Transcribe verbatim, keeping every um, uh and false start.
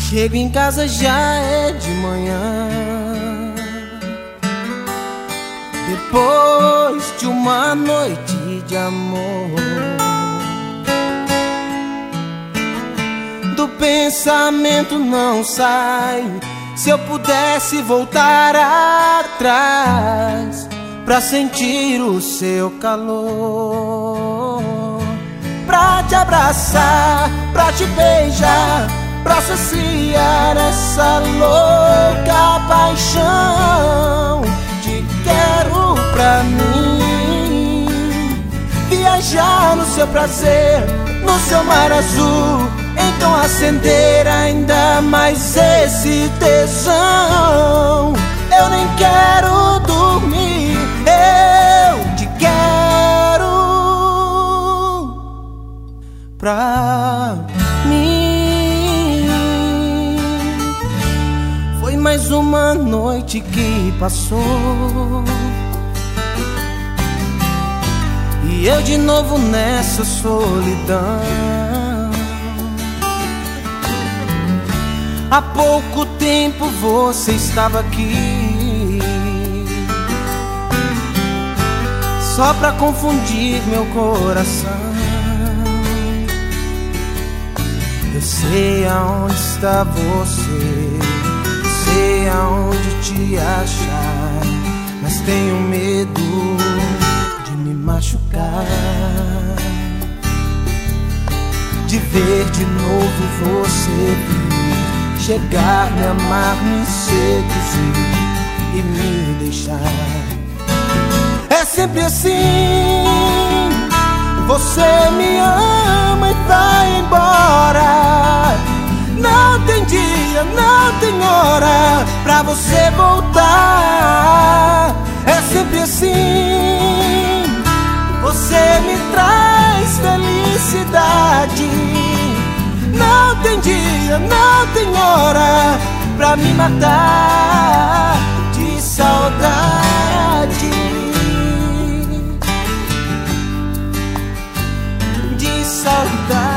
Chego em casa, já é de manhã, depois de uma noite de amor. Do pensamento não saio. Se eu pudesse voltar atrás pra sentir o seu calor, pra te abraçar, pra te beijar, pra saciar essa louca paixão. Te quero pra mim, viajar no seu prazer, no seu mar azul. Então acender ainda mais esse tesão. Eu nem quero dormir, eu te quero pra mim. Foi mais uma noite que passou, e eu de novo nessa solidão. Há pouco tempo você estava aqui, só pra confundir meu coração. Eu sei aonde está você, eu sei aonde te achar, mas tenho medo de me machucar, de ver de novo você vir, chegar, me amar, me seduzir e me deixar. É sempre assim, você me ama e vai embora. Não tem dia, não tem hora pra você voltar. É sempre assim, você me traz felicidade. Não tem dia, não tem hora pra me matar de saudade, de saudade.